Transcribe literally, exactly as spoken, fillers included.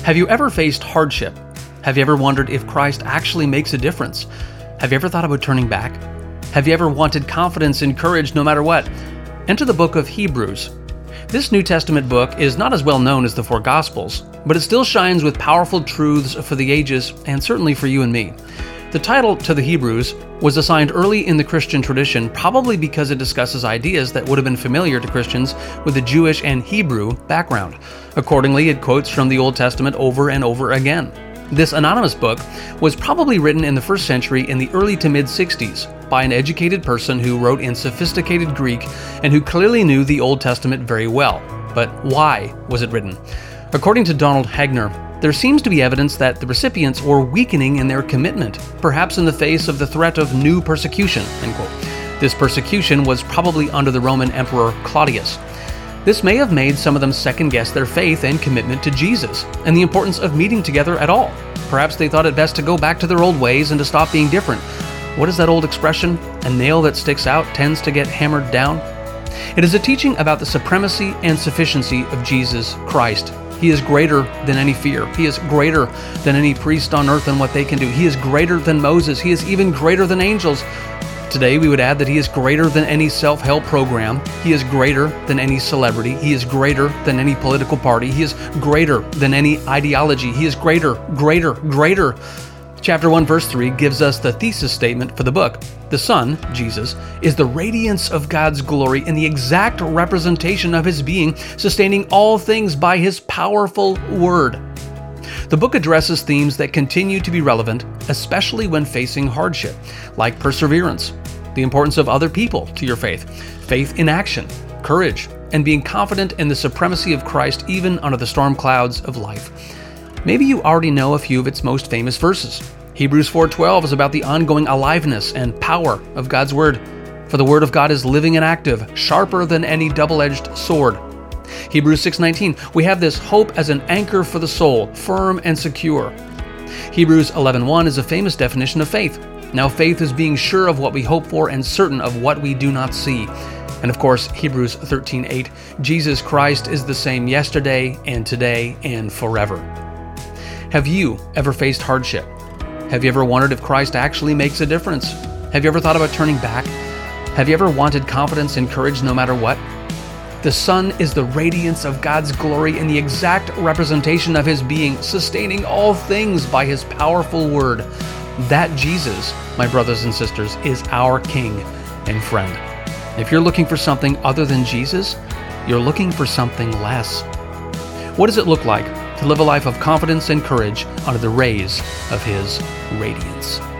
Have you ever faced hardship? Have you ever wondered if Christ actually makes a difference? Have you ever thought about turning back? Have you ever wanted confidence and courage no matter what? Enter the book of Hebrews. This New Testament book is not as well known as the four Gospels, but it still shines with powerful truths for the ages and certainly for you and me. The title to the Hebrews was assigned early in the Christian tradition, probably because it discusses ideas that would have been familiar to Christians with a Jewish and Hebrew background. Accordingly, it quotes from the Old Testament over and over again. This anonymous book was probably written in the first century in the early to mid-sixties by an educated person who wrote in sophisticated Greek and who clearly knew the Old Testament very well. But why was it written? According to Donald Hagner, there seems to be evidence that the recipients were weakening in their commitment, perhaps in the face of the threat of new persecution, end quote. This persecution was probably under the Roman Emperor Claudius. This may have made some of them second-guess their faith and commitment to Jesus, and the importance of meeting together at all. Perhaps they thought it best to go back to their old ways and to stop being different. What is that old expression? A nail that sticks out tends to get hammered down. It is a teaching about the supremacy and sufficiency of Jesus Christ. He is greater than any fear. He is greater than any priest on earth and what they can do. He is greater than Moses. He is even greater than angels. Today, we would add that he is greater than any self-help program. He is greater than any celebrity. He is greater than any political party. He is greater than any ideology. He is greater, greater, greater. Chapter one, verse three gives us the thesis statement for the book. The Son, Jesus, is the radiance of God's glory and the exact representation of his being, sustaining all things by his powerful word. The book addresses themes that continue to be relevant, especially when facing hardship, like perseverance, the importance of other people to your faith, faith in action, courage, and being confident in the supremacy of Christ even under the storm clouds of life. Maybe you already know a few of its most famous verses. Hebrews four twelve is about the ongoing aliveness and power of God's Word. For the Word of God is living and active, sharper than any double-edged sword. Hebrews six nineteen, we have this hope as an anchor for the soul, firm and secure. Hebrews eleven one is a famous definition of faith. Now faith is being sure of what we hope for and certain of what we do not see. And of course, Hebrews thirteen eight, Jesus Christ is the same yesterday and today and forever. Have you ever faced hardship? Have you ever wondered if Christ actually makes a difference? Have you ever thought about turning back? Have you ever wanted confidence and courage no matter what? The Son is the radiance of God's glory and the exact representation of his being, sustaining all things by his powerful word. That Jesus, my brothers and sisters, is our King and friend. If you're looking for something other than Jesus, you're looking for something less. What does it look like to live a life of confidence and courage under the rays of his radiance?